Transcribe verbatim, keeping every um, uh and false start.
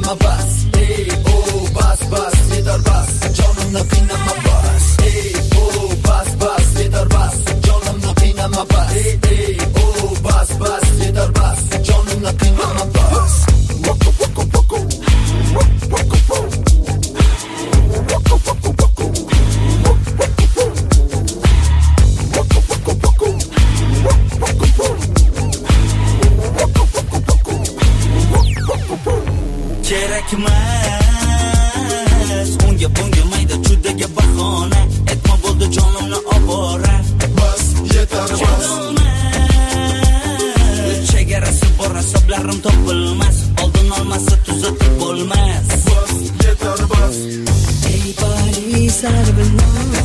qiynama bas. Ey oh bas bas yetar bas, jonimni qiynama bas. Ey oh bas bas yetar bas, jonimni qiynama bas. Ey oh bas bas yetar bas, jonimni qiynama bas. Kerakmas unga bunga mayda chudaga bahona, etma bo'ldi jonimni obora. Bas yetar bas, chegarasi bor, asablarim topilmas, oldin olmasa tuzatib bo'lmas. Bas yetar bas, ey Paris arbino